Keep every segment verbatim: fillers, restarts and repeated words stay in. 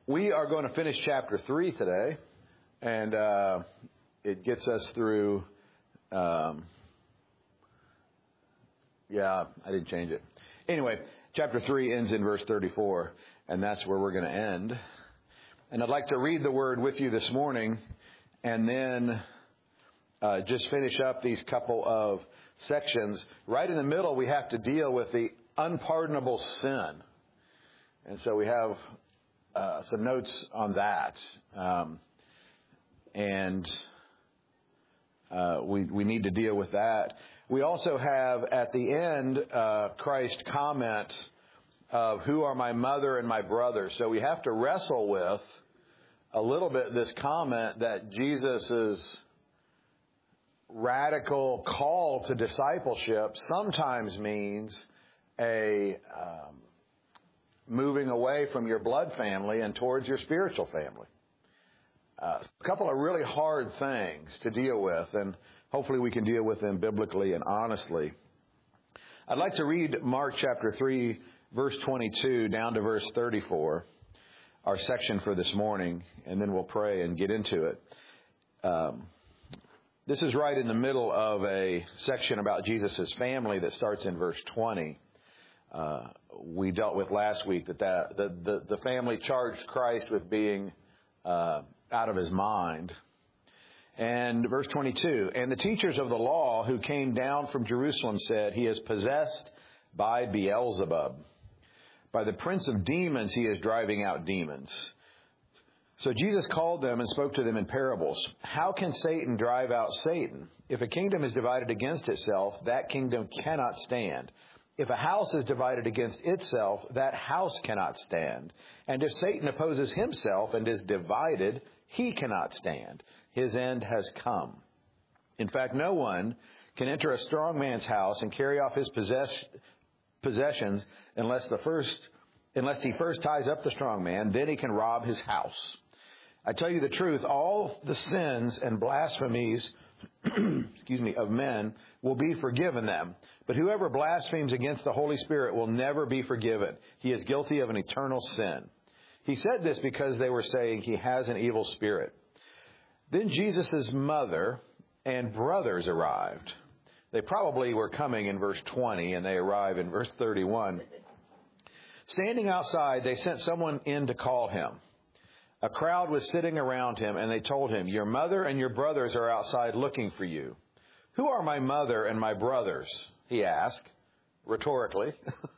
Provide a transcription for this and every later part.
We are going to finish chapter three today, and uh, it gets us through, um, yeah, I didn't change it. Anyway, chapter three ends in verse thirty-four, and that's where we're going to end. And I'd like to read the word with you this morning, and then uh, just finish up these couple of sections. Right in the middle, we have to deal with the unpardonable sin. And so we have uh, some notes on that. Um, and uh, we, we need to deal with that. We also have at the end, uh, Christ's comment of who are my mother and my brother. So we have to wrestle with a little bit this comment that Jesus' radical call to discipleship sometimes means a um, moving away from your blood family and towards your spiritual family. Uh, a couple of really hard things to deal with, and hopefully we can deal with them biblically and honestly. I'd like to read Mark chapter three, verse twenty-two down to verse thirty-four, our section for this morning, and then we'll pray and get into it. Um, this is right in the middle of a section about Jesus' family that starts in verse twenty. Uh, we dealt with last week that, that the, the, the family charged Christ with being uh, out of his mind. And verse twenty-two, and the teachers of the law who came down from Jerusalem said, he is possessed by Beelzebub. By the prince of demons he is driving out demons. So Jesus called them and spoke to them in parables. How can Satan drive out Satan? If a kingdom is divided against itself, that kingdom cannot stand. If a house is divided against itself, that house cannot stand. And if Satan opposes himself and is divided, he cannot stand. His end has come. In fact, no one can enter a strong man's house and carry off his possess, possessions unless the first, unless he first ties up the strong man, then he can rob his house. I tell you the truth, all the sins and blasphemies excuse me, of men will be forgiven them. But whoever blasphemes against the Holy Spirit will never be forgiven. He is guilty of an eternal sin. He said this because they were saying he has an evil spirit. Then Jesus' mother and brothers arrived. They probably were coming in verse twenty, and they arrive in verse thirty-one. Standing outside, they sent someone in to call him. A crowd was sitting around him, and they told him, your mother and your brothers are outside looking for you. Who are my mother and my brothers? He asked, rhetorically.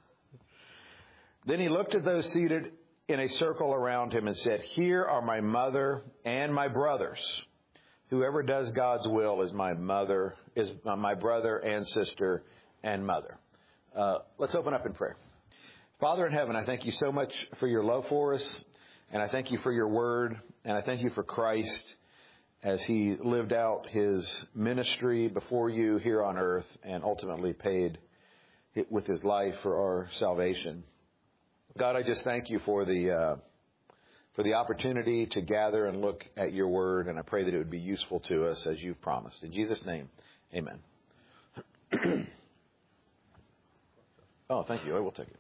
Then he looked at those seated in a circle around him and said, here are my mother and my brothers. Whoever does God's will is my mother, is my brother and sister and mother. Uh, let's open up in prayer. Father in heaven, I thank you so much for your love for us. And I thank you for your word, and I thank you for Christ as he lived out his ministry before you here on earth and ultimately paid it with his life for our salvation. God, I just thank you for the uh, for the opportunity to gather and look at your word, and I pray that it would be useful to us as you've promised. In Jesus' name, amen. Oh, thank you. I will take it.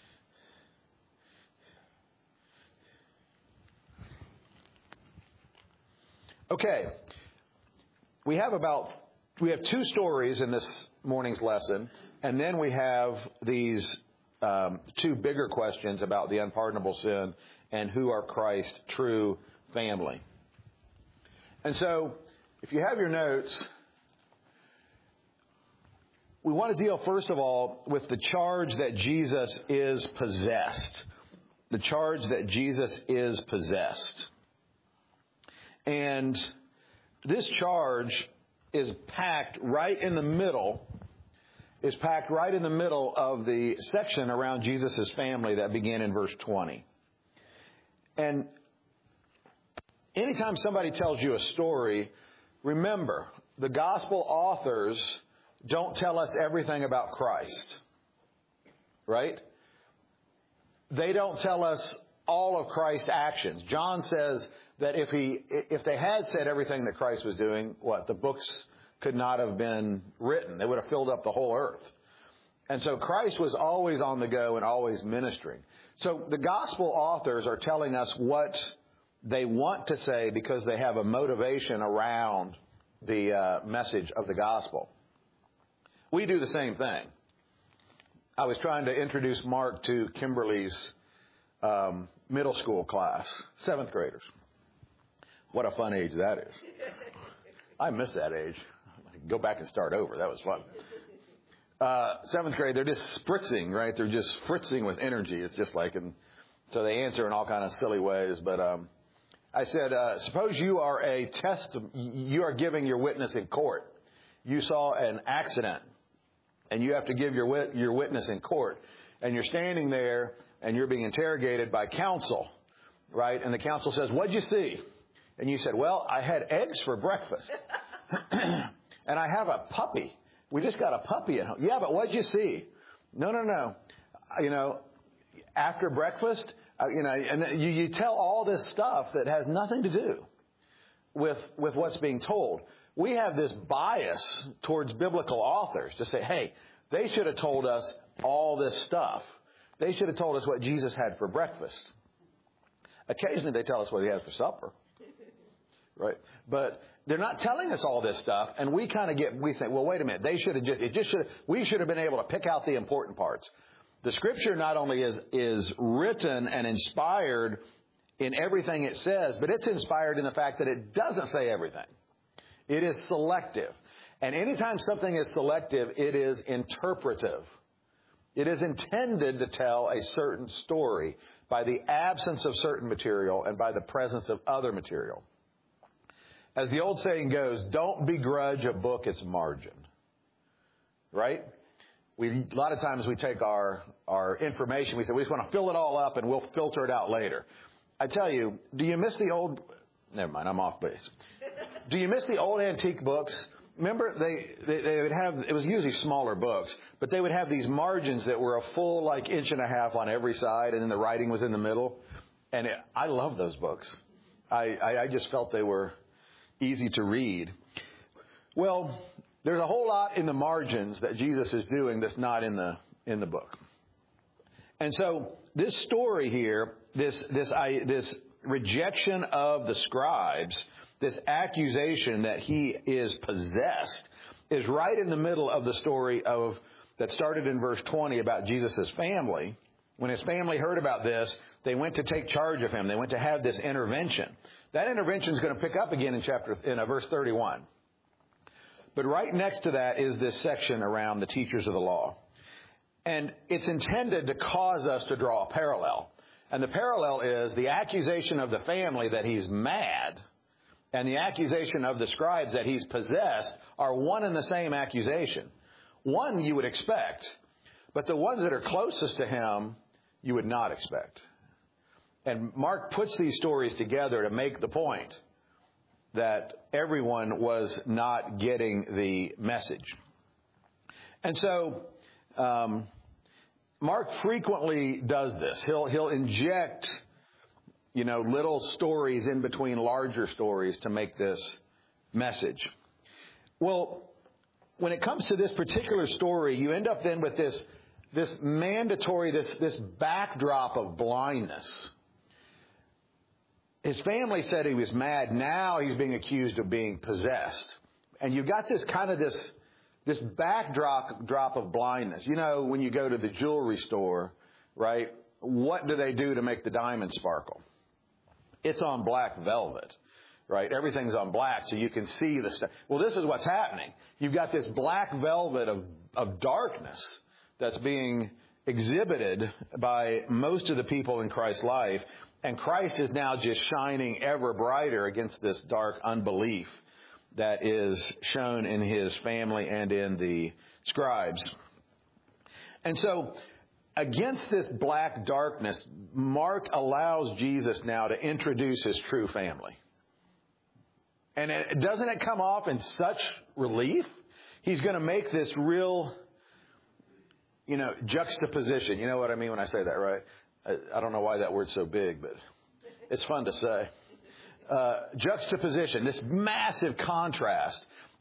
Okay, we have about, we have two stories in this morning's lesson, and then we have these um, two bigger questions about the unpardonable sin and who are Christ's true family. And so, if you have your notes, we want to deal first of all with the charge that Jesus is possessed. The charge that Jesus is possessed. And this charge is packed right in the middle, is packed right in the middle of the section around Jesus' family that began in verse twenty. And anytime somebody tells you a story, remember, the gospel authors don't tell us everything about Christ, right? They don't tell us all of Christ's actions. John says that if he, if they had said everything that Christ was doing, what, the books could not have been written. They would have filled up the whole earth. And so Christ was always on the go and always ministering. So the gospel authors are telling us what they want to say because they have a motivation around the uh, message of the gospel. We do the same thing. I was trying to introduce Mark to Kimberly's um, middle school class, seventh graders. What a fun age that is. I miss that age. Go back and start over. That was fun. Uh, seventh grade, they're just spritzing, right? They're just fritzing with energy. It's just like, and so they answer in all kind of silly ways. But um, I said, uh, suppose you are a test, you are giving your witness in court. You saw an accident, and you have to give your wit- your witness in court, and you're standing there, and you're being interrogated by counsel, right? And the counsel says, "What'd you see?" And you said, "Well, I had eggs for breakfast, and I have a puppy. We just got a puppy at home." "Yeah, but what'd you see?" "No, no, no. You know, after breakfast, uh, you know," and you, you tell all this stuff that has nothing to do with with what's being told. We have this bias towards biblical authors to say, hey, they should have told us all this stuff. They should have told us what Jesus had for breakfast. Occasionally they tell us what he has for supper. Right? But they're not telling us all this stuff, and we kind of get, we think, well, wait a minute, they should have just, it just should have, we should have been able to pick out the important parts. The Scripture not only is, is written and inspired in everything it says, but it's inspired in the fact that it doesn't say everything. It is selective. And anytime something is selective, it is interpretive. It is intended to tell a certain story by the absence of certain material and by the presence of other material. As the old saying goes, don't begrudge a book its margin. Right? We, a lot of times we take our, our information, we say we just want to fill it all up and we'll filter it out later. I tell you, do you miss the old, never mind, I'm off base. Do you miss the old antique books? Remember, they, they, they would have, it was usually smaller books, but they would have these margins that were a full like inch and a half on every side, and then the writing was in the middle. And it, I love those books. I, I, I just felt they were easy to read. Well, there's a whole lot in the margins that Jesus is doing that's not in the in the book. And so this story here, this this I, this rejection of the scribes, this accusation that he is possessed, is right in the middle of the story of that started in verse twenty about Jesus' family. When his family heard about this, they went to take charge of him. They went to have this intervention. That intervention is going to pick up again in chapter in uh, verse thirty-one. But right next to that is this section around the teachers of the law. And it's intended to cause us to draw a parallel. And the parallel is the accusation of the family that he's mad and the accusation of the scribes that he's possessed are one and the same accusation. One you would expect, but the ones that are closest to him you would not expect. And Mark puts these stories together to make the point that everyone was not getting the message. And so um, Mark frequently does this. He'll he'll inject, you know, little stories in between larger stories to make this message. Well, when it comes to this particular story, you end up then with this this mandatory, this this backdrop of blindness. His family said he was mad. Now he's being accused of being possessed. And you've got this kind of this, this backdrop drop of blindness. You know, when you go to the jewelry store, right, what do they do to make the diamond sparkle? It's on black velvet, right? Everything's on black so you can see the stuff. Well, this is what's happening. You've got this black velvet of, of darkness that's being exhibited by most of the people in Christ's life. And Christ is now just shining ever brighter against this dark unbelief that is shown in his family and in the scribes. And so against this black darkness, Mark allows Jesus now to introduce his true family. And it, doesn't it come off in such relief? He's going to make this real, you know, juxtaposition. You know what I mean when I say that, right? I don't know why that word's so big, but it's fun to say. Uh, juxtaposition, this massive contrast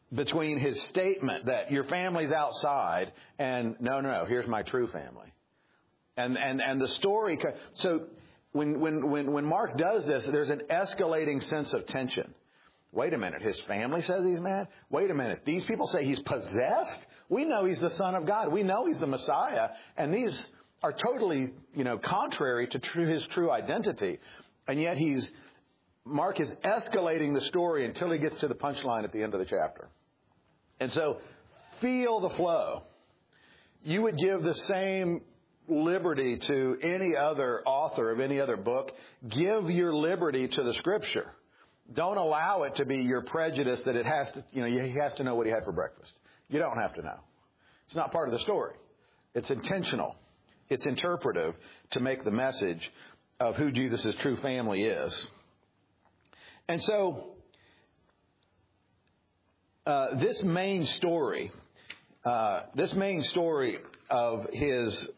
between his statement that your family's outside and no, no, no, here's my true family. And, and, and the story, so when, when, when, when Mark does this, there's an escalating sense of tension. Wait a minute, his family says he's mad? Wait a minute, these people say he's possessed? We know he's the Son of God. We know he's the Messiah. And these are totally, you know, contrary to true, his true identity. And yet he's, Mark is escalating the story until he gets to the punchline at the end of the chapter. And so, feel the flow. You would give the same liberty to any other author of any other book. Give your liberty to the Scripture. Don't allow it to be your prejudice that it has to, you know, he has to know what he had for breakfast. You don't have to know. It's not part of the story. It's intentional. It's interpretive to make the message of who Jesus' true family is. And so, uh, this main story, uh, this main story of his,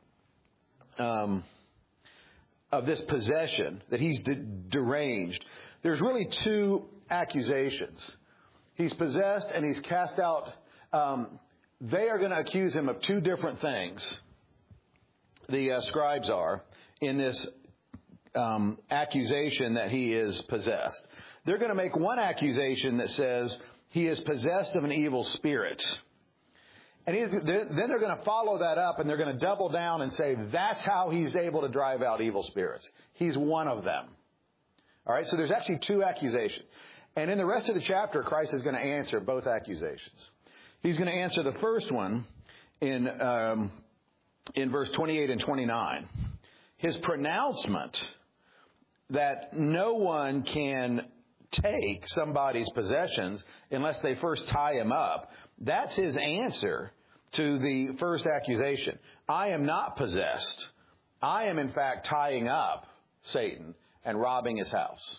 um, of this possession, that he's de- deranged, there's really two accusations. He's possessed and he's cast out. Um, they are going to accuse him of two different things. The uh, scribes are in this um, accusation that he is possessed. They're going to make one accusation that says he is possessed of an evil spirit. And he, they're, then they're going to follow that up and they're going to double down and say that's how he's able to drive out evil spirits. He's one of them. All right, so there's actually two accusations. And in the rest of the chapter, Christ is going to answer both accusations. He's going to answer the first one in um, in verse twenty-eight and twenty-nine. His pronouncement that no one can take somebody's possessions unless they first tie him up. That's his answer to the first accusation. I am not possessed. I am, in fact, tying up Satan and robbing his house.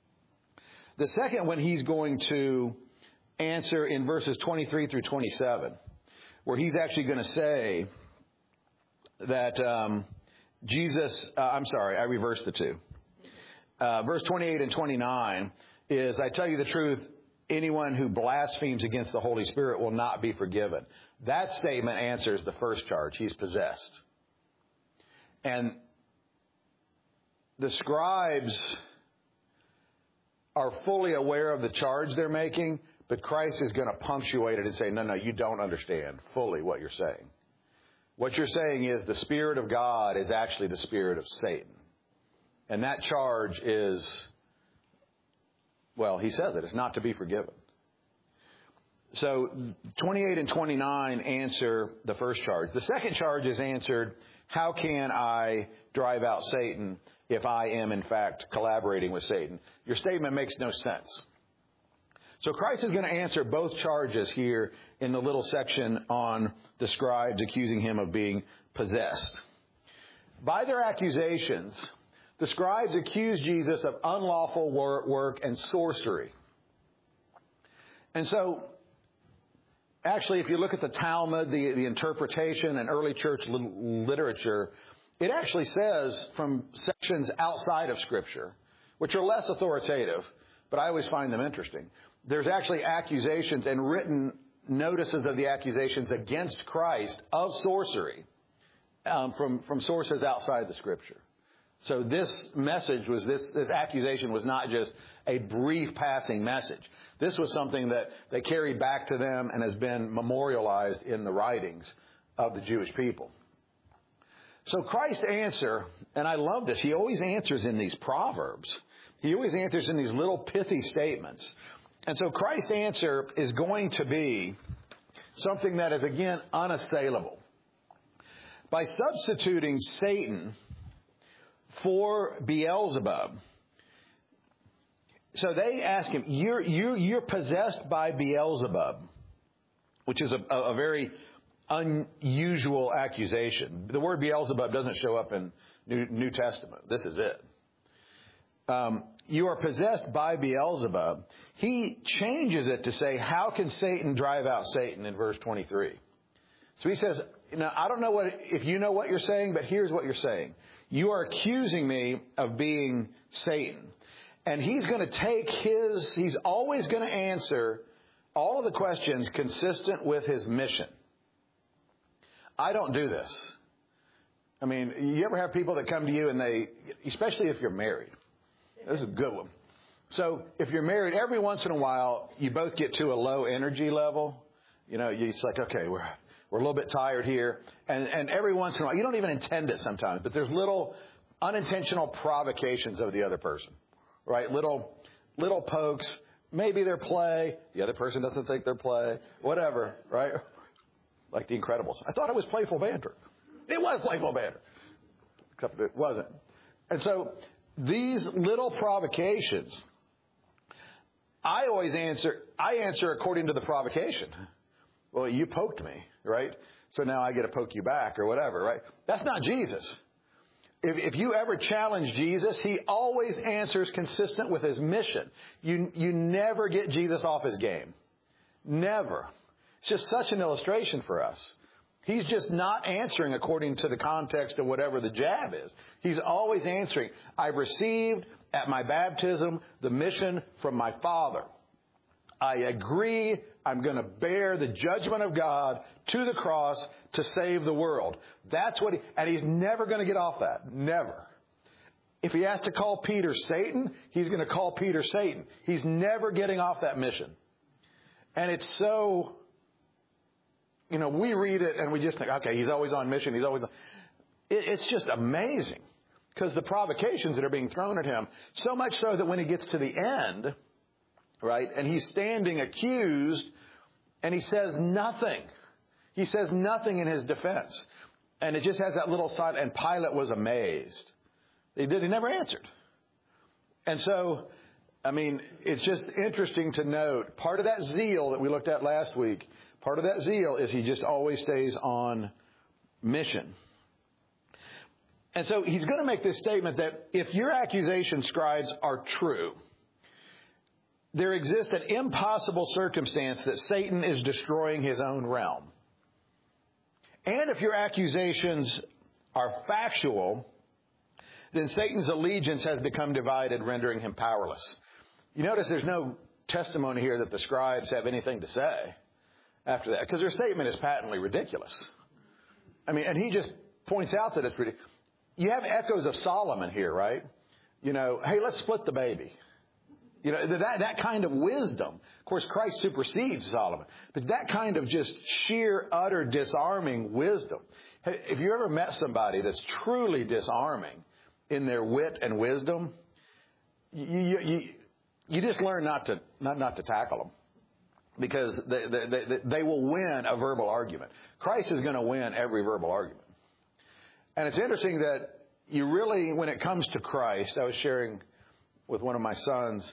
The second one he's going to answer in verses twenty-three through twenty-seven, where he's actually going to say that um, Jesus, uh, I'm sorry, I reversed the two. Uh, verse twenty-eight and twenty-nine is, I tell you the truth, anyone who blasphemes against the Holy Spirit will not be forgiven. That statement answers the first charge. He's possessed. And the scribes are fully aware of the charge they're making, but Christ is going to punctuate it and say, no, no, you don't understand fully what you're saying. What you're saying is the Spirit of God is actually the spirit of Satan. And that charge is, well, he says it, it's not to be forgiven. So twenty-eight and twenty-nine answer the first charge. The second charge is answered, how can I drive out Satan if I am, in fact, collaborating with Satan? Your statement makes no sense. So Christ is going to answer both charges here in the little section on the scribes accusing him of being possessed. By their accusations, the scribes accused Jesus of unlawful work and sorcery. And so, actually, if you look at the Talmud, the, the interpretation and early church literature, it actually says from sections outside of Scripture, which are less authoritative, but I always find them interesting. There's actually accusations and written notices of the accusations against Christ of sorcery um, from, from sources outside the Scripture. So this message was, this, this accusation was not just a brief passing message. This was something that they carried back to them and has been memorialized in the writings of the Jewish people. So Christ's answer, and I love this, he always answers in these proverbs. He always answers in these little pithy statements. And so Christ's answer is going to be something that is, again, unassailable. By substituting Satan for Beelzebub. So they ask him, you're, you're, you're possessed by Beelzebub, which is a, a very unusual accusation. The word Beelzebub doesn't show up in New, New Testament. This is it. Um, you are possessed by Beelzebub. He changes it to say, how can Satan drive out Satan in verse twenty-three? So he says, now, I don't know what if you know what you're saying, but here's what you're saying. You are accusing me of being Satan. And he's going to take his, he's always going to answer all of the questions consistent with his mission. I don't do this. I mean, you ever have people that come to you and they, especially if you're married. This is a good one. So if you're married, every once in a while, you both get to a low energy level. You know, it's like, okay, we're we're a little bit tired here. And, and every once in a while, you don't even intend it sometimes, but there's little unintentional provocations of the other person, right? Little, little pokes. Maybe they're play. The other person doesn't think they're play. Whatever, right? Like The Incredibles. I thought it was playful banter. It was playful banter. Except it wasn't. And so these little provocations, I always answer, I answer according to the provocation. Well, you poked me, right? So now I get to poke you back or whatever, right? That's not Jesus. If, if you ever challenge Jesus, he always answers consistent with his mission. You, you never get Jesus off his game. Never. It's just such an illustration for us. He's just not answering according to the context of whatever the jab is. He's always answering, I received at my baptism the mission from my Father. I agree I'm going to bear the judgment of God to the cross to save the world. That's what he, and he's never going to get off that. Never. If he has to call Peter Satan, he's going to call Peter Satan. He's never getting off that mission. And it's so, you know, we read it and we just think, okay, he's always on mission. He's always on. It, it's just amazing because the provocations that are being thrown at him, so much so that when he gets to the end, right, and he's standing accused and he says nothing. He says nothing in his defense. And it just has that little side, and Pilate was amazed. He did, he never answered. And so, I mean, it's just interesting to note, part of that zeal that we looked at last week, part of that zeal is he just always stays on mission. And so he's going to make this statement that if your accusation, scribes, are true, there exists an impossible circumstance that Satan is destroying his own realm. And if your accusations are factual, then Satan's allegiance has become divided, rendering him powerless. You notice there's no testimony here that the scribes have anything to say after that, because their statement is patently ridiculous. I mean, and he just points out that it's ridiculous. You have echoes of Solomon here, right? You know, hey, let's split the baby. You know, that, that kind of wisdom. Of course, Christ supersedes Solomon. But that kind of just sheer, utter, disarming wisdom. If you ever met somebody that's truly disarming in their wit and wisdom, you, you, you, you just learn not to, not, not to tackle them. Because they, they, they, they will win a verbal argument. Christ is going to win every verbal argument. And it's interesting that you really, when it comes to Christ, I was sharing with one of my sons,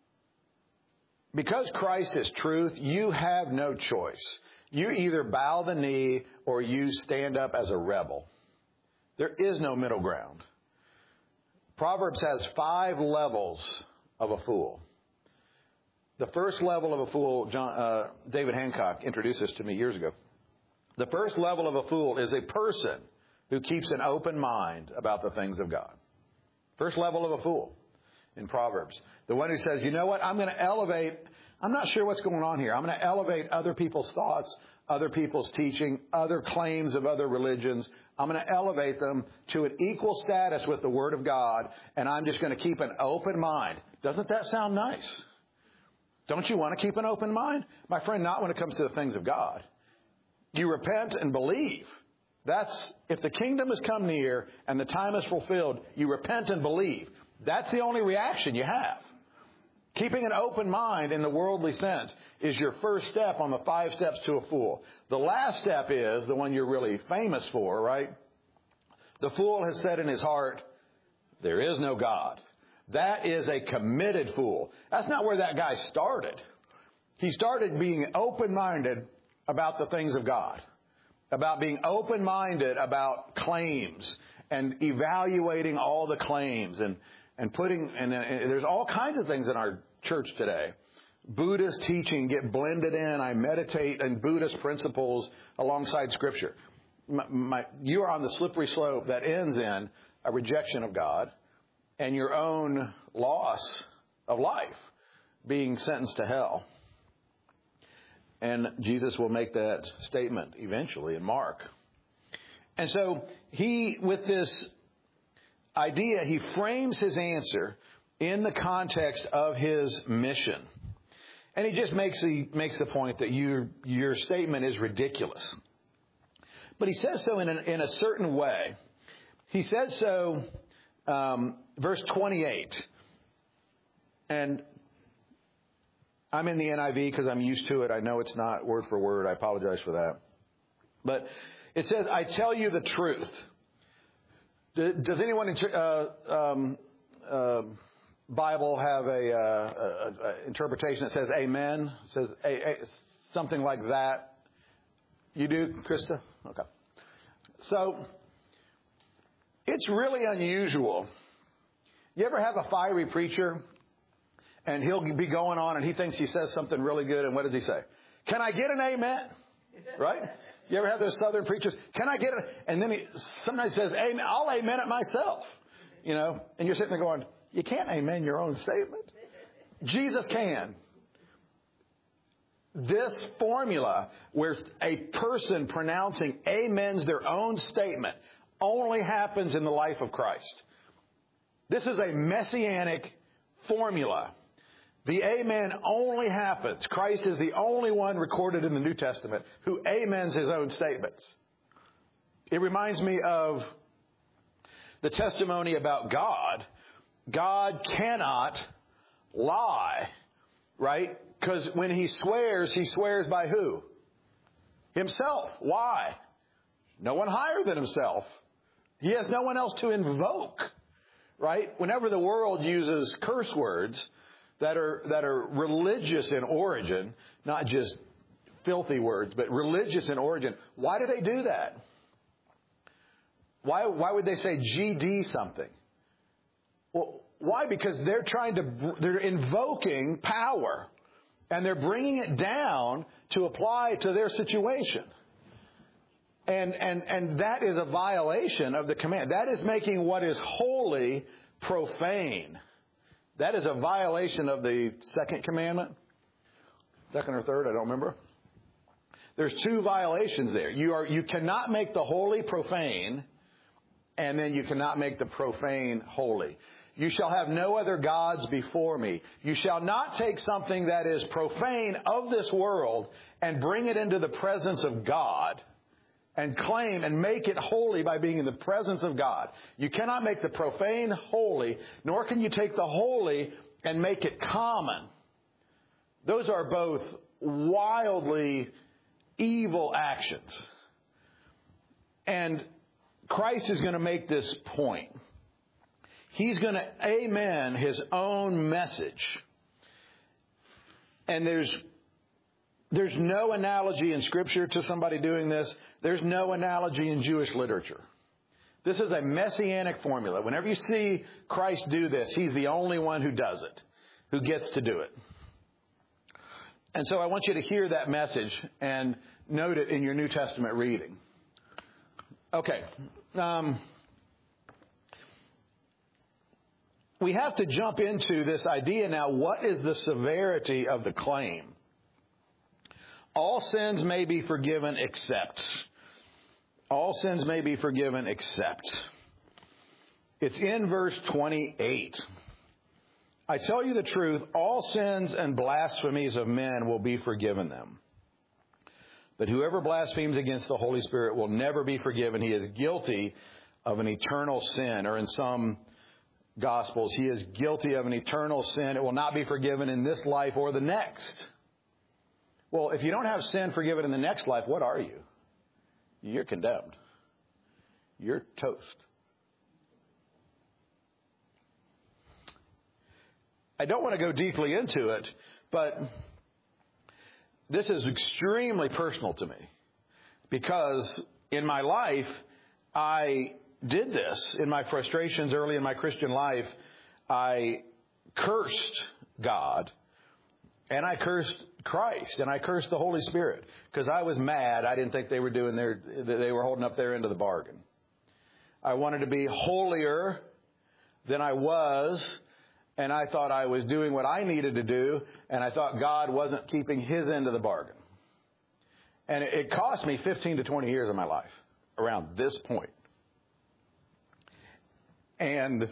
because Christ is truth, you have no choice. You either bow the knee or you stand up as a rebel. There is no middle ground. Proverbs has five levels of a fool. The first level of a fool, John, uh, David Hancock introduced this to me years ago. The first level of a fool is a person who keeps an open mind about the things of God. First level of a fool in Proverbs. The one who says, you know what, I'm going to elevate, I'm not sure what's going on here. I'm going to elevate other people's thoughts, other people's teaching, other claims of other religions. I'm going to elevate them to an equal status with the Word of God, and I'm just going to keep an open mind. Doesn't that sound nice? Don't you want to keep an open mind? My friend, not when it comes to the things of God. You repent and believe. That's, if the kingdom has come near and the time is fulfilled, you repent and believe. That's the only reaction you have. Keeping an open mind in the worldly sense is your first step on the five steps to a fool. The last step is the one you're really famous for, right? The fool has said in his heart, there is no God. That is a committed fool. That's not where that guy started. He started being open-minded about the things of God, about being open-minded about claims and evaluating all the claims and, and putting, and, and there's all kinds of things in our church today. Buddhist teaching get blended in. I meditate on Buddhist principles alongside Scripture. My, my, you are on the slippery slope that ends in a rejection of God and your own loss of life, being sentenced to hell. And Jesus will make that statement eventually in Mark. And so he, with this idea, he frames his answer in the context of his mission. And he just makes the, makes the point that your, your statement is ridiculous. But he says so in, an, in a certain way. He says so, um, verse twenty-eight. And I'm in the N I V because I'm used to it. I know it's not word for word. I apologize for that. But it says, I tell you the truth. Does anyone uh, um, uh, Bible have a, uh, a, a interpretation that says amen? It says a, a, something like that. You do, Krista? Okay. So it's really unusual. You ever have a fiery preacher and he'll be going on and he thinks he says something really good, and what does he say? Can I get an amen? Right? You ever have those southern preachers? Can I get it? And then he sometimes says, amen. I'll amen it myself. You know, and you're sitting there going, you can't amen your own statement. Jesus can. This formula where a person pronouncing amens their own statement only happens in the life of Christ. This is a messianic formula. The amen only happens. Christ is the only one recorded in the New Testament who amens his own statements. It reminds me of the testimony about God. God cannot lie, right? Because when he swears, he swears by who? Himself. Why? No one higher than himself. He has no one else to invoke, right? Whenever the world uses curse words that are that are religious in origin, not just filthy words, but religious in origin, why do they do that? Why why would they say G D something? Well, why? Because they're trying to they're invoking power, and they're bringing it down to apply to their situation. And and and that is a violation of the command. That is making what is holy profane. That is a violation of the second commandment. Second or third, I don't remember. There's two violations there. You are you cannot make the holy profane, and then you cannot make the profane holy. You shall have no other gods before me. You shall not take something that is profane of this world and bring it into the presence of God and claim and make it holy by being in the presence of God. You cannot make the profane holy, nor can you take the holy and make it common. Those are both wildly evil actions. And Christ is going to make this point. He's going to amen his own message. And there's there's no analogy in Scripture to somebody doing this. There's no analogy in Jewish literature. This is a messianic formula. Whenever you see Christ do this, he's the only one who does it, who gets to do it. And so I want you to hear that message and note it in your New Testament reading. Okay. Um, we have to jump into this idea now. What is the severity of the claim? All sins may be forgiven except. All sins may be forgiven except. It's in verse twenty-eight. I tell you the truth, all sins and blasphemies of men will be forgiven them. But whoever blasphemes against the Holy Spirit will never be forgiven. He is guilty of an eternal sin. Or in some Gospels, he is guilty of an eternal sin. It will not be forgiven in this life or the next. Well, if you don't have sin forgiven in the next life, what are you? You're condemned. You're toast. I don't want to go deeply into it, but this is extremely personal to me because in my life, I did this. In my frustrations early in my Christian life, I cursed God and I cursed Christ and I cursed the Holy Spirit because I was mad. I didn't think they were doing their, they were holding up their end of the bargain. I wanted to be holier than I was. And I thought I was doing what I needed to do, and I thought God wasn't keeping his end of the bargain. And it, it cost me fifteen to twenty years of my life around this point. And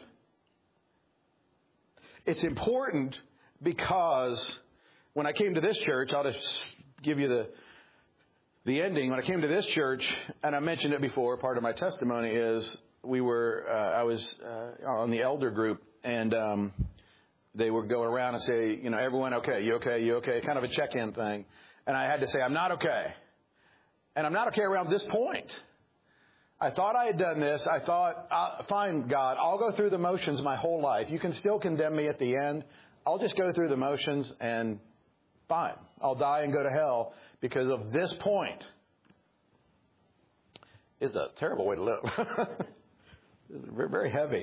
it's important because when I came to this church, I'll just give you the the ending. When I came to this church, and I mentioned it before, part of my testimony is we were, uh, I was uh, on the elder group, and um, they would go around and say, you know, everyone, okay, you okay, you okay, kind of a check-in thing. And I had to say, I'm not okay. And I'm not okay around this point. I thought I had done this. I thought, uh, fine, God, I'll go through the motions my whole life. You can still condemn me at the end. I'll just go through the motions and fine. I'll die and go to hell because of this point. It's a terrible way to live. It's very heavy.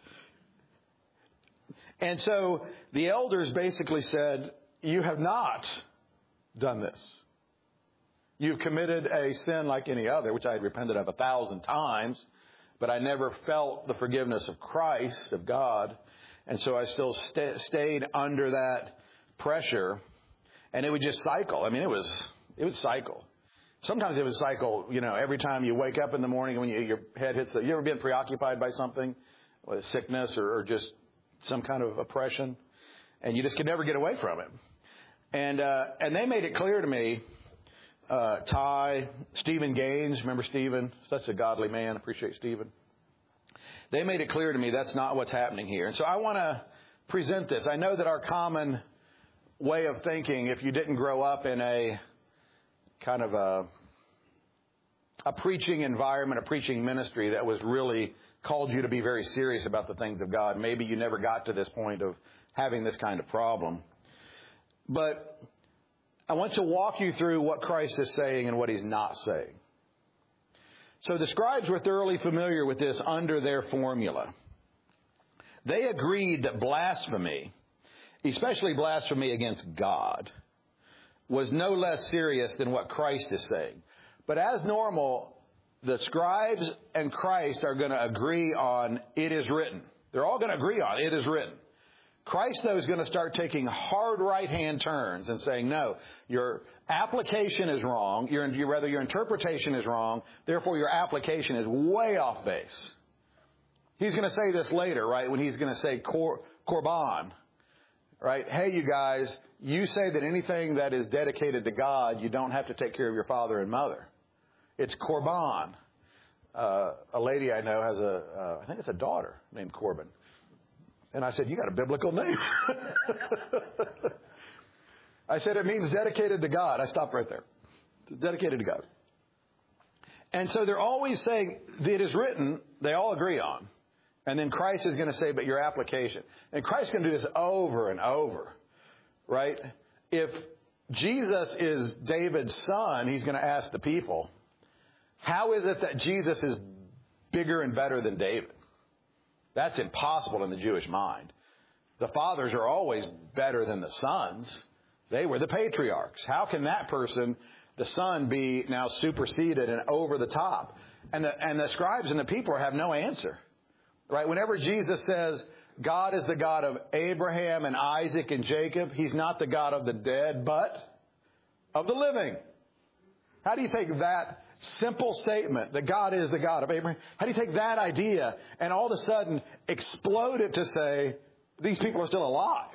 And so the elders basically said, you have not done this. You've committed a sin like any other, which I had repented of a thousand times, but I never felt the forgiveness of Christ, of God. And so I still st- stayed under that pressure, and it would just cycle. I mean, it was, it would cycle. Sometimes it would cycle, you know, every time you wake up in the morning when you, your head hits the, you ever been preoccupied by something, whether sickness or, or just some kind of oppression, and you just could never get away from it. And, uh, and they made it clear to me, Uh, Ty, Stephen Gaines, remember Stephen? Such a godly man. Appreciate Stephen. They made it clear to me that's not what's happening here. And so I want to present this. I know that our common way of thinking, if you didn't grow up in a kind of a, a preaching environment, a preaching ministry that was really called you to be very serious about the things of God, maybe you never got to this point of having this kind of problem. But I want to walk you through what Christ is saying and what he's not saying. So the scribes were thoroughly familiar with this under their formula. They agreed that blasphemy, especially blasphemy against God, was no less serious than what Christ is saying. But as normal, the scribes and Christ are going to agree on it is written. They're all going to agree on it is written. Christ, though, is going to start taking hard right-hand turns and saying, no, your application is wrong. Your, your, rather, your interpretation is wrong. Therefore, your application is way off base. He's going to say this later, right, when he's going to say kor, korban, right? Hey, you guys, you say that anything that is dedicated to God, you don't have to take care of your father and mother. It's korban. Uh, a lady I know has a, uh, I think it's a daughter named Corbin. And I said, you got a biblical name. I said, it means dedicated to God. I stopped right there. It's dedicated to God. And so they're always saying, it is written, they all agree on. And then Christ is going to say, but your application. And Christ's going to do this over and over, right? If Jesus is David's son, he's going to ask the people, how is it that Jesus is bigger and better than David? That's impossible in the Jewish mind. The fathers are always better than the sons. They were the patriarchs. How can that person, the son, be now superseded and over the top? And the, and the scribes and the people have no answer. Right? Whenever Jesus says God is the God of Abraham and Isaac and Jacob, he's not the God of the dead, but of the living. How do you take that simple statement that God is the God of Abraham? How do you take that idea and all of a sudden explode it to say these people are still alive?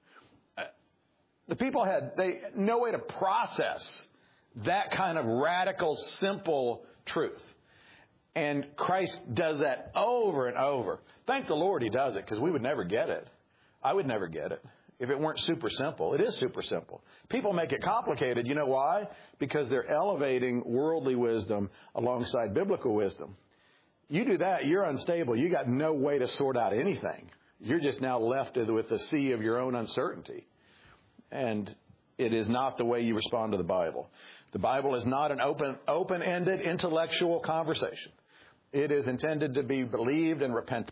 The people had they no way to process that kind of radical, simple truth. And Christ does that over and over. Thank the Lord he does it, because we would never get it. I would never get it if it weren't super simple. It is super simple. People make it complicated. You know why? Because they're elevating worldly wisdom alongside biblical wisdom. You do that, you're unstable. You got no way to sort out anything. You're just now left with the sea of your own uncertainty. And it is not the way you respond to the Bible. The Bible is not an open, open-ended intellectual conversation. It is intended to be believed and repented.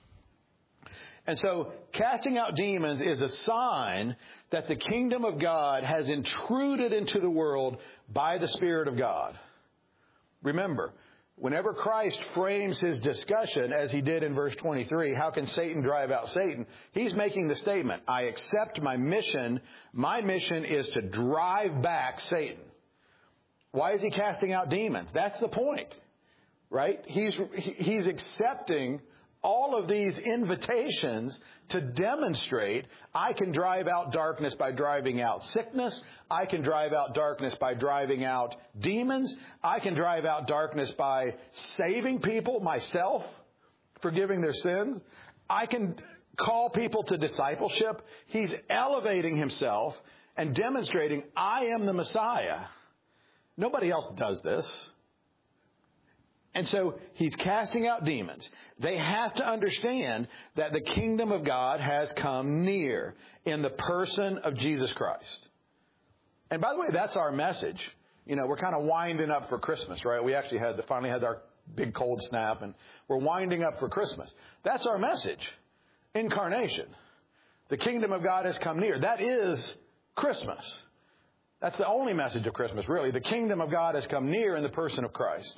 And so casting out demons is a sign that the kingdom of God has intruded into the world by the Spirit of God. Remember, whenever Christ frames his discussion, as he did in verse twenty-three, how can Satan drive out Satan? He's making the statement, I accept my mission. My mission is to drive back Satan. Why is he casting out demons? That's the point, right? He's, he's accepting all of these invitations to demonstrate I can drive out darkness by driving out sickness. I can drive out darkness by driving out demons. I can drive out darkness by saving people, myself, forgiving their sins. I can call people to discipleship. He's elevating himself and demonstrating I am the Messiah. Nobody else does this. And so he's casting out demons. They have to understand that the kingdom of God has come near in the person of Jesus Christ. And by the way, that's our message. You know, we're kind of winding up for Christmas, right? We actually had finally had our big cold snap, and we're winding up for Christmas. That's our message. Incarnation. The kingdom of God has come near. That is Christmas. That's the only message of Christmas, really. The kingdom of God has come near in the person of Christ.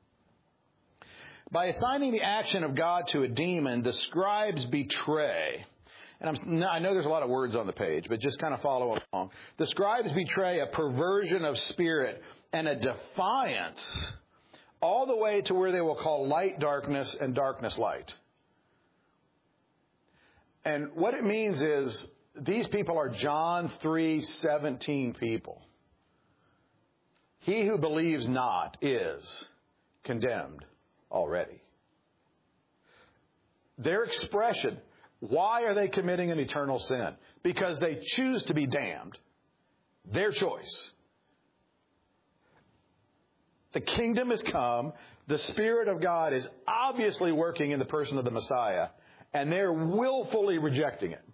By assigning the action of God to a demon, the scribes betray. And I'm, I know there's a lot of words on the page, but just kind of follow along. The scribes betray a perversion of spirit and a defiance all the way to where they will call light darkness and darkness light. And what it means is these people are John three seventeen people. He who believes not is condemned already. Their expression, why are they committing an eternal sin? Because they choose to be damned. Their choice. The kingdom has come. The Spirit of God is obviously working in the person of the Messiah, and they're willfully rejecting it.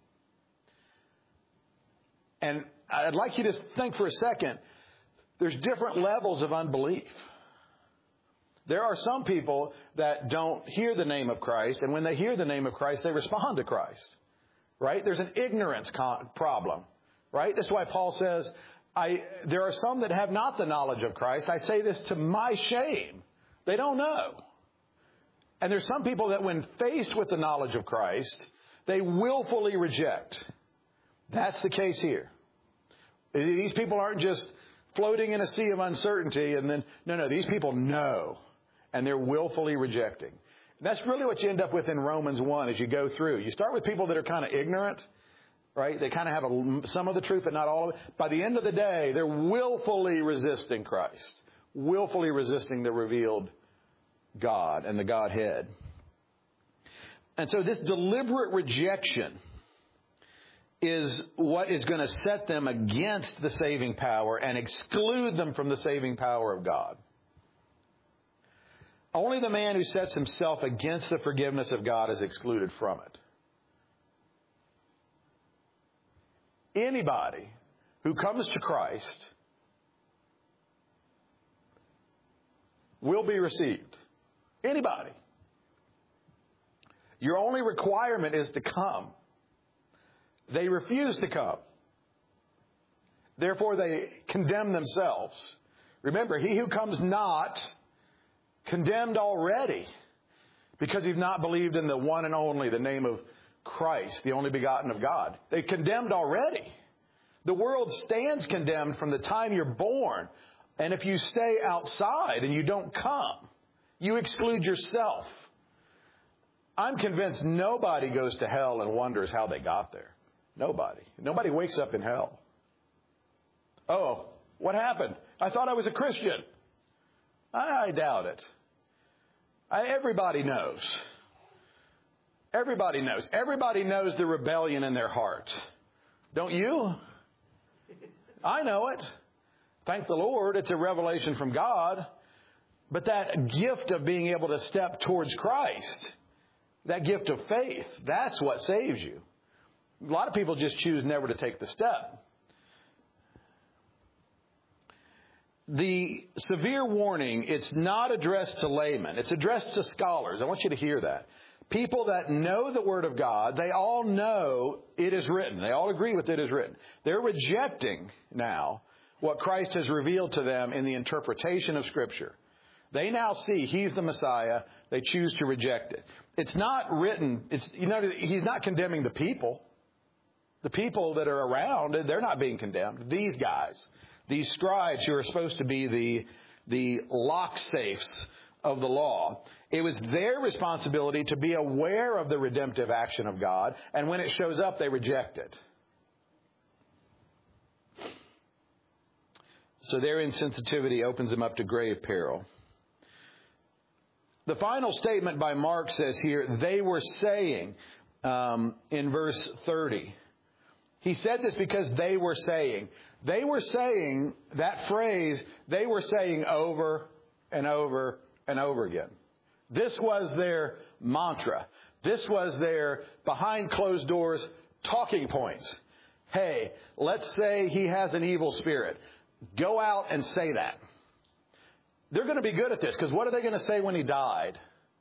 And I'd like you to think for a second, there's different levels of unbelief. There are some people that don't hear the name of Christ, and when they hear the name of Christ, they respond to Christ. Right? There's an ignorance con- problem. Right? That's why Paul says, I, there are some that have not the knowledge of Christ. I say this to my shame. They don't know. And there's some people that when faced with the knowledge of Christ, they willfully reject. That's the case here. These people aren't just floating in a sea of uncertainty and then, no, no, these people know. And they're willfully rejecting. That's really what you end up with in Romans one as you go through. You start with people that are kind of ignorant, right? They kind of have a, some of the truth, but not all of it. By the end of the day, they're willfully resisting Christ. Willfully resisting the revealed God and the Godhead. And so this deliberate rejection is what is going to set them against the saving power and exclude them from the saving power of God. Only the man who sets himself against the forgiveness of God is excluded from it. Anybody who comes to Christ will be received. Anybody. Your only requirement is to come. They refuse to come. Therefore, they condemn themselves. Remember, he who comes not, condemned already, because you've not believed in the one and only, the name of Christ, the only begotten of God. They condemned already. The world stands condemned from the time you're born. And if you stay outside and you don't come, you exclude yourself. I'm convinced nobody goes to hell and wonders how they got there. Nobody. Nobody wakes up in hell. Oh, what happened? I thought I was a Christian. I doubt it. I, everybody knows. Everybody knows. Everybody knows the rebellion in their heart. Don't you? I know it. Thank the Lord. It's a revelation from God. But that gift of being able to step towards Christ, that gift of faith, that's what saves you. A lot of people just choose never to take the step. The severe warning, it's not addressed to laymen. It's addressed to scholars. I want you to hear that. People that know the Word of God, they all know it is written. They all agree with it is written. They're rejecting now what Christ has revealed to them in the interpretation of Scripture. They now see He's the Messiah. They choose to reject it. It's not written. It's, you know, He's not condemning the people. The people that are around, they're not being condemned. These guys. these scribes who are supposed to be the, the lock safes of the law, it was their responsibility to be aware of the redemptive action of God, and when it shows up, they reject it. So their insensitivity opens them up to grave peril. The final statement by Mark says here, they were saying, um, in verse thirty. He said this because they were saying. They were saying that phrase, they were saying over and over and over again. This was their mantra. This was their behind closed doors talking points. Hey, let's say he has an evil spirit. Go out and say that. They're going to be good at this because what are they going to say when he died?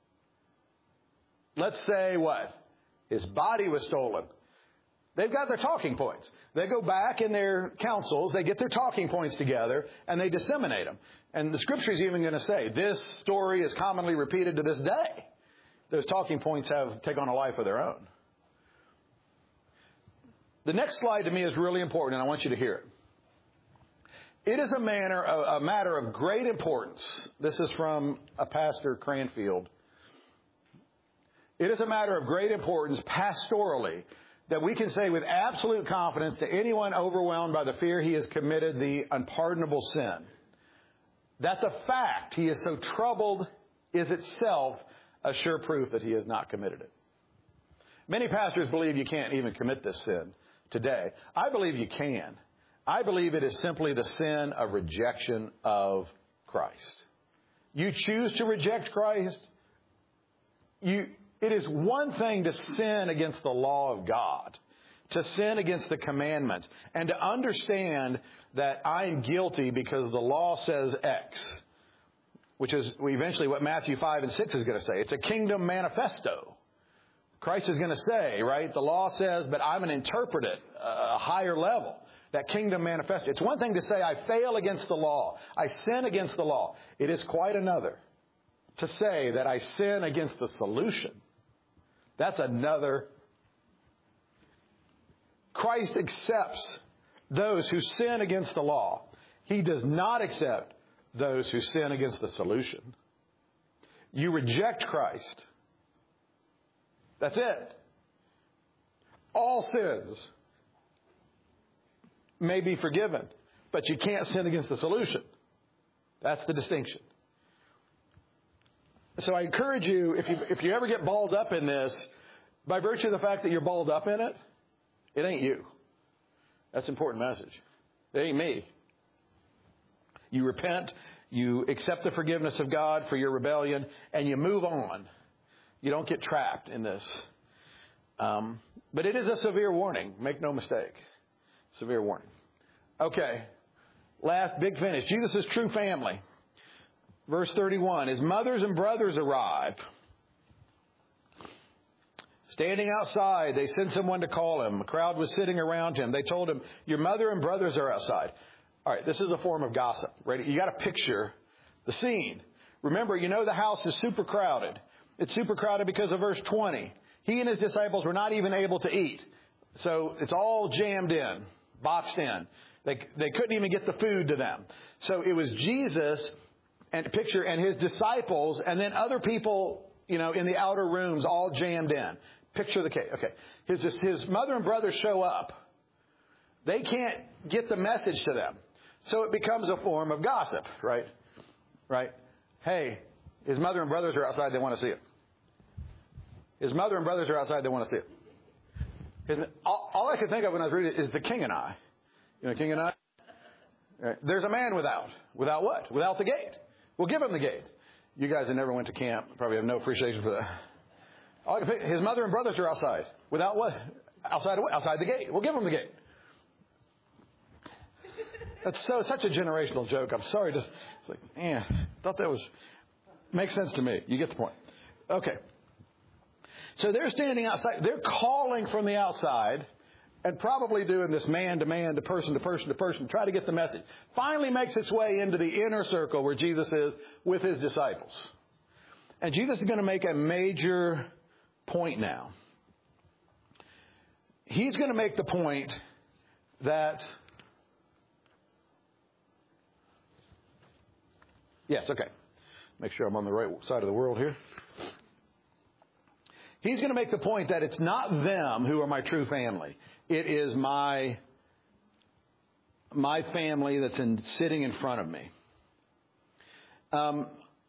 Let's say what? His body was stolen. They've got their talking points. They go back in their councils, they get their talking points together, and they disseminate them. And the Scripture is even going to say, this story is commonly repeated to this day. Those talking points have taken on a life of their own. The next slide to me is really important, and I want you to hear it. It is a, manner, a, a matter of great importance. This is from a pastor, Cranfield. It is a matter of great importance pastorally that we can say with absolute confidence to anyone overwhelmed by the fear he has committed the unpardonable sin, that the fact he is so troubled is itself a sure proof that he has not committed it. Many pastors believe you can't even commit this sin today. I believe you can. I believe it is simply the sin of rejection of Christ. You choose to reject Christ. You, it is one thing to sin against the law of God, to sin against the commandments, and to understand that I am guilty because the law says X, which is eventually what Matthew five and six is going to say. It's a kingdom manifesto. Christ is going to say, right, the law says, but I'm going to interpret it a higher level. That kingdom manifesto. It's one thing to say, I fail against the law. I sin against the law. It is quite another to say that I sin against the solution. That's another. Christ accepts those who sin against the law. He does not accept those who sin against the solution. You reject Christ. That's it. All sins may be forgiven, but you can't sin against the solution. That's the distinction. So I encourage you, if you if you ever get balled up in this, by virtue of the fact that you're balled up in it, it ain't you. That's an important message. It ain't me. You repent, you accept the forgiveness of God for your rebellion, and you move on. You don't get trapped in this. Um, but it is a severe warning. Make no mistake. Severe warning. Okay. Last big finish. Jesus' true family. Verse thirty-one. His mothers and brothers arrive. Standing outside, they sent someone to call him. A crowd was sitting around him. They told him, your mother and brothers are outside. All right, this is a form of gossip. Right? You got to picture the scene. Remember, you know the house is super crowded. It's super crowded because of verse twenty. He and his disciples were not even able to eat. So it's all jammed in, boxed in. They, they couldn't even get the food to them. So it was Jesus and picture and his disciples and then other people, you know, in the outer rooms all jammed in. Picture the case. Okay. His, his mother and brother show up. They can't get the message to them. So it becomes a form of gossip, right? Right? Hey, his mother and brothers are outside. They want to see it. His mother and brothers are outside. They want to see it. His, all, all I could think of when I was reading it is the king and I. You know, king and I? Right. There's a man without. Without what? Without the gate. We'll give him the gate. You guys that never went to camp probably have no appreciation for that. All I can think, his mother and brothers are outside. Without what? Outside of what? Outside the gate. We'll give him the gate. That's so such a generational joke. I'm sorry. To, it's like, yeah, thought that was makes sense to me. You get the point. Okay. So they're standing outside. They're calling from the outside and probably doing this man to man, to person to person to person, to try to get the message. Finally makes its way into the inner circle where Jesus is with his disciples. And Jesus is going to make a major point now. He's going to make the point that Yes, okay. Make sure I'm on the right side of the world here. He's going to make the point that it's not them who are my true family. It is my, my family that's in, sitting in front of me. Um,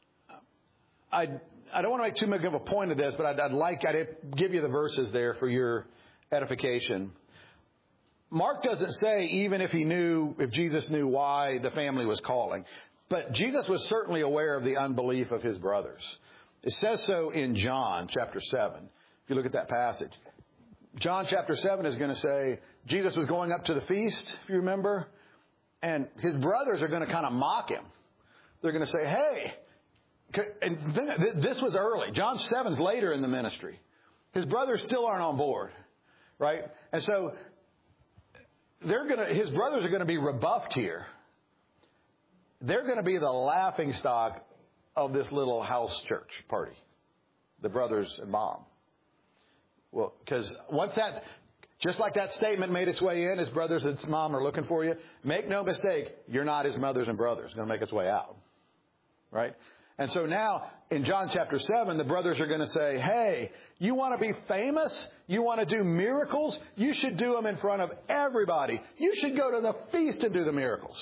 I, I don't want to make too much of a point of this, but I'd, I'd like, I'd give you the verses there for your edification. Mark doesn't say even if he knew, if Jesus knew why the family was calling. But Jesus was certainly aware of the unbelief of his brothers. It says so in John chapter seven. If you look at that passage. John chapter seven is going to say Jesus was going up to the feast, if you remember. And his brothers are going to kind of mock him. They're going to say, hey, and this was early. John seven's later in the ministry. His brothers still aren't on board, right? And so they're going to, his brothers are going to be rebuffed here. They're going to be the laughing stock of this little house church party, the brothers and mom. Well, because once that, just like that statement made its way in, his brothers and his mom are looking for you. Make no mistake, you're not his mothers and brothers. It's going to make its way out. Right? And so now, in John chapter seven, the brothers are going to say, hey, you want to be famous? You want to do miracles? You should do them in front of everybody. You should go to the feast and do the miracles.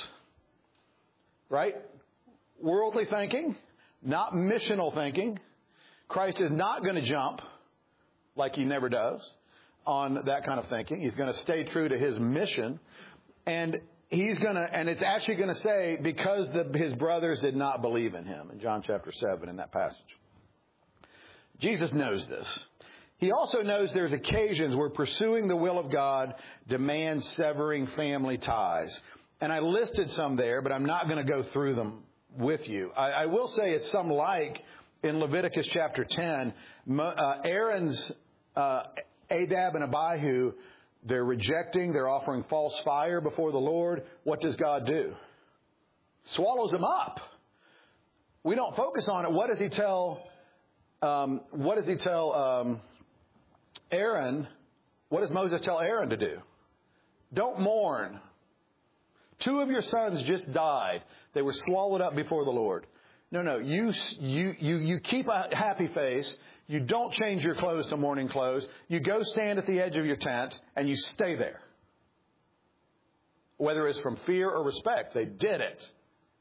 Right? Worldly thinking, not missional thinking. Christ is not going to jump, like he never does, on that kind of thinking. He's going to stay true to his mission. And he's going to, and it's actually going to say, because the, his brothers did not believe in him, in John chapter seven, in that passage. Jesus knows this. He also knows there's occasions where pursuing the will of God demands severing family ties. And I listed some there, but I'm not going to go through them with you. I, I will say it's some like in Leviticus chapter ten, uh, Aaron's uh, Nadab and Abihu, they're rejecting, they're offering false fire before the Lord. What does God do? Swallows them up. We don't focus on it. What does he tell, um, what does he tell um, Aaron? What does Moses tell Aaron to do? Don't mourn. Two of your sons just died. They were swallowed up before the Lord. No, no. You, you, you, you keep a happy face. You don't change your clothes to mourning clothes. You go stand at the edge of your tent and you stay there. Whether it's from fear or respect, they did it.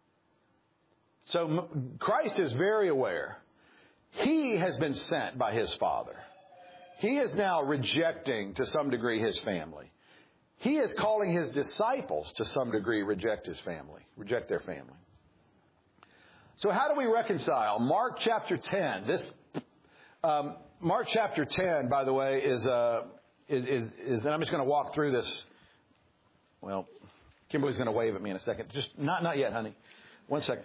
So Christ is very aware. He has been sent by his Father. He is now rejecting to some degree his family. He is calling his disciples to some degree reject his family, reject their family. So how do we reconcile? Mark chapter ten. This um, Mark chapter ten, by the way, is uh, is, is is and I'm just going to walk through this. Well, Kimberly's going to wave at me in a second. Just not not yet, honey. One second.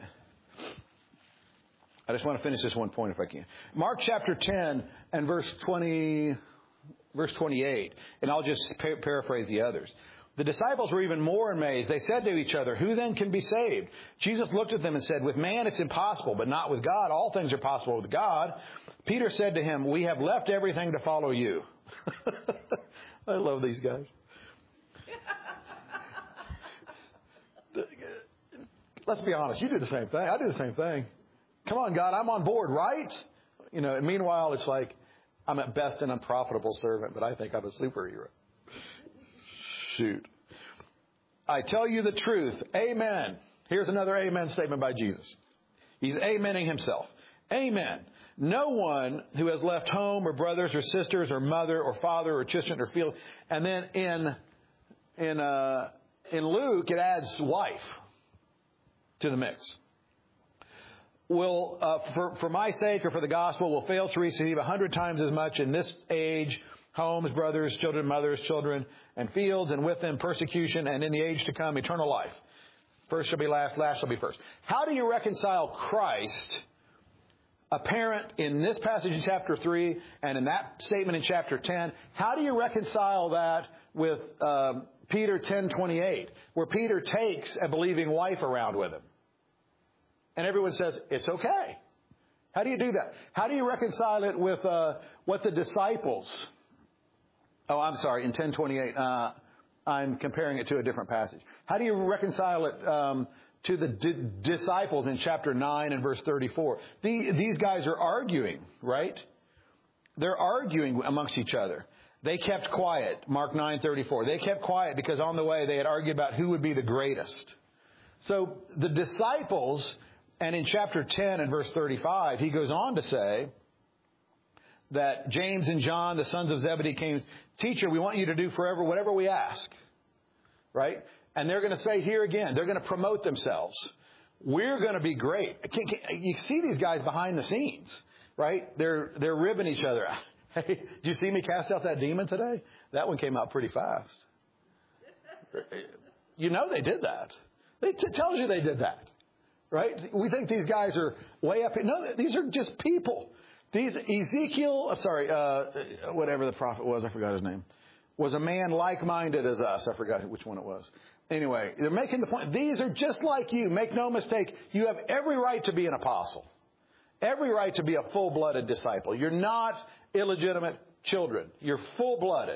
I just want to finish this one point if I can. Mark chapter ten and verse twenty. Verse twenty-eight, and I'll just pa- paraphrase the others. The disciples were even more amazed. They said to each other, who then can be saved? Jesus looked at them and said, with man it's impossible, but not with God. All things are possible with God. Peter said to him, we have left everything to follow you. I love these guys. Let's be honest. You do the same thing. I do the same thing. Come on, God, I'm on board, right? You know, and meanwhile, it's like, I'm at best an unprofitable servant, but I think I'm a superhero. Shoot. I tell you the truth. Amen. Here's another amen statement by Jesus. He's amening himself. Amen. No one who has left home or brothers or sisters or mother or father or children or field. And then in, in, uh, in Luke, it adds wife to the mix. Will, uh, for, for my sake or for the gospel, will fail to receive a hundred times as much in this age, homes, brothers, children, mothers, children, and fields, and with them persecution, and in the age to come, eternal life. First shall be last, last shall be first. How do you reconcile Christ, apparent in this passage in chapter three, and in that statement in chapter ten? How do you reconcile that with uh, Peter ten twenty-eight, where Peter takes a believing wife around with him? And everyone says, it's okay. How do you do that? How do you reconcile it with uh, what the disciples... Oh, I'm sorry, in ten twenty-eight, uh, I'm comparing it to a different passage. How do you reconcile it, um, to the di- disciples in chapter nine and verse thirty-four. The, these guys are arguing, right? They're arguing amongst each other. They kept quiet, Mark nine thirty-four. They kept quiet because on the way they had argued about who would be the greatest. So the disciples, and in chapter ten and verse thirty-five, he goes on to say that James and John, the sons of Zebedee, came, "Teacher, we want you to do forever whatever we ask." Right? And they're going to say here again, they're going to promote themselves. We're going to be great. Can, can, you see these guys behind the scenes, right? They're they're ribbing each other. Hey, did you see me cast out that demon today? That one came out pretty fast. You know they did that. It t- tells you they did that, right? We think these guys are way up here. No, these are just people. These Ezekiel, I'm sorry, uh, whatever the prophet was, I forgot his name, was a man like-minded as us. I forgot which one it was. Anyway, they're making the point. These are just like you. Make no mistake. You have every right to be an apostle. Every right to be a full-blooded disciple. You're not illegitimate children. You're full-blooded.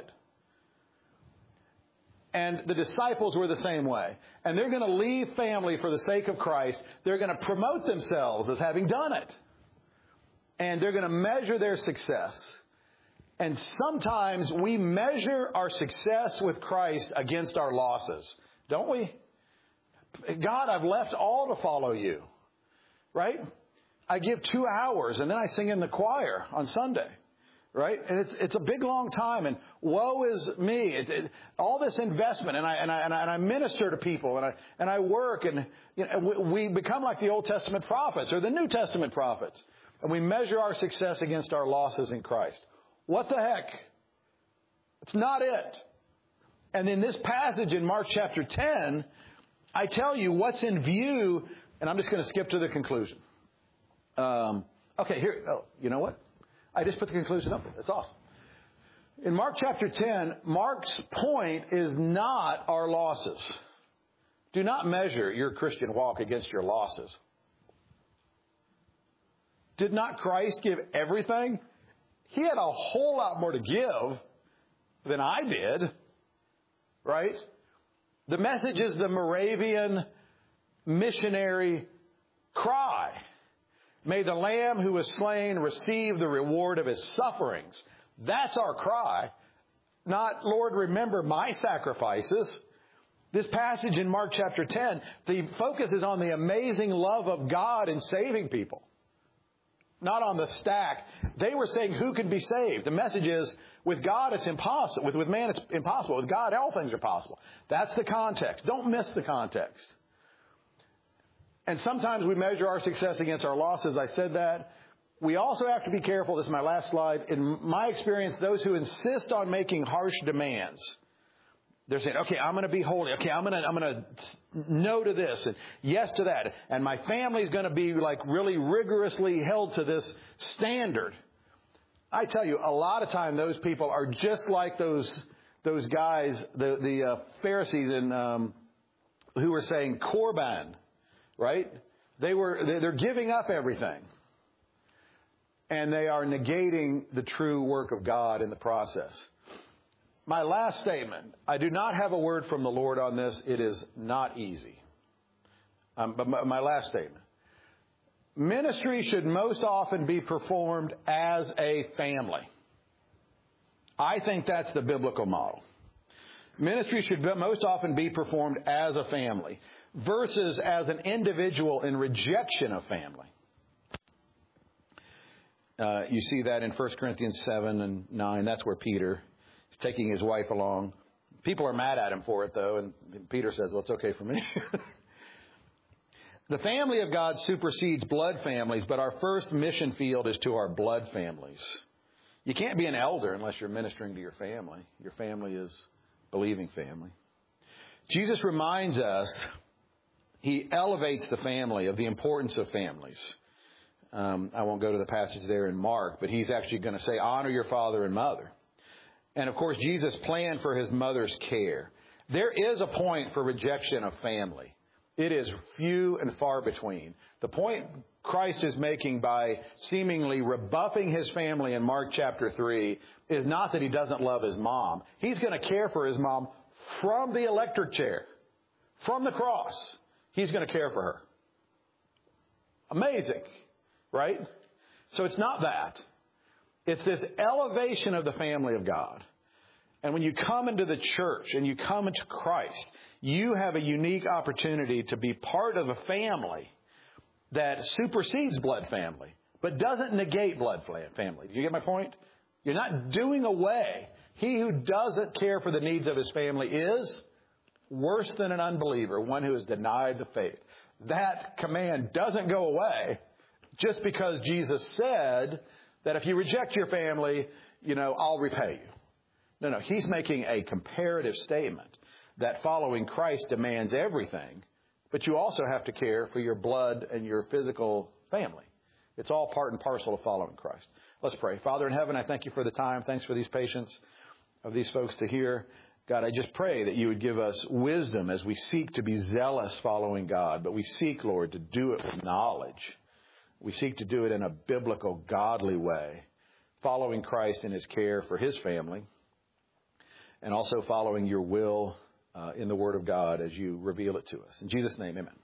And the disciples were the same way. And they're going to leave family for the sake of Christ. They're going to promote themselves as having done it. And they're going to measure their success. And sometimes we measure our success with Christ against our losses. Don't we? God, I've left all to follow you. Right? I give two hours and then I sing in the choir on Sunday. Right? And it's it's a big, long time. And woe is me. It, it, all this investment. And I, and I and I and I minister to people. And I and I work. And you know, we, we become like the Old Testament prophets or the New Testament prophets. And we measure our success against our losses in Christ. What the heck? It's not it. And in this passage in Mark chapter ten, I tell you what's in view. And I'm just going to skip to the conclusion. Um, okay, here. Oh, you know what? I just put the conclusion up there. That's awesome. In Mark chapter ten, Mark's point is not our losses. Do not measure your Christian walk against your losses. Did not Christ give everything? He had a whole lot more to give than I did. Right? The message is the Moravian missionary cry. May the Lamb who was slain receive the reward of his sufferings. That's our cry. Not, Lord, remember my sacrifices. This passage in Mark chapter ten, the focus is on the amazing love of God in saving people. Not on the stack. They were saying who can be saved. The message is with God it's impossible. With, with man it's impossible. With God all things are possible. That's the context. Don't miss the context. And sometimes we measure our success against our losses. I said that. We also have to be careful. This is my last slide. In my experience, those who insist on making harsh demands, they're saying, okay, I'm going to be holy. Okay, I'm going to, I'm going to no to this and yes to that. And my family's going to be like really rigorously held to this standard. I tell you, a lot of time those people are just like those, those guys, the, the uh, Pharisees and, um, who were saying Korban. Right? They were, they're giving up everything. And they are negating the true work of God in the process. My last statement, I do not have a word from the Lord on this. It is not easy. Um, but my, my last statement. Ministry should most often be performed as a family. I think that's the biblical model. Ministry should most often be performed as a family. Versus as an individual in rejection of family. Uh, you see that in First Corinthians seven and nine. That's where Peter is taking his wife along. People are mad at him for it, though, and Peter says, well, it's okay for me. The family of God supersedes blood families, but our first mission field is to our blood families. You can't be an elder unless you're ministering to your family. Your family is believing family. Jesus reminds us, he elevates the family, of the importance of families. Um, I won't go to the passage there in Mark, but he's actually going to say, honor your father and mother. And of course, Jesus planned for his mother's care. There is a point for rejection of family. It is few and far between. The point Christ is making by seemingly rebuffing his family in Mark chapter three is not that he doesn't love his mom. He's going to care for his mom from the electric chair, from the cross. He's going to care for her. Amazing, right? So it's not that. It's this elevation of the family of God. And when you come into the church and you come into Christ, you have a unique opportunity to be part of a family that supersedes blood family, but doesn't negate blood family. Do you get my point? You're not doing away. He who doesn't care for the needs of his family is worse than an unbeliever, one who has denied the faith. That command doesn't go away just because Jesus said that if you reject your family, you know, I'll repay you. No, no, he's making a comparative statement that following Christ demands everything, but you also have to care for your blood and your physical family. It's all part and parcel of following Christ. Let's pray. Father in heaven, I thank you for the time. Thanks for these patience of these folks to hear. God, I just pray that you would give us wisdom as we seek to be zealous following God, but we seek, Lord, to do it with knowledge. We seek to do it in a biblical, godly way, following Christ in his care for his family, and also following your will uh, in the Word of God as you reveal it to us. In Jesus' name, amen.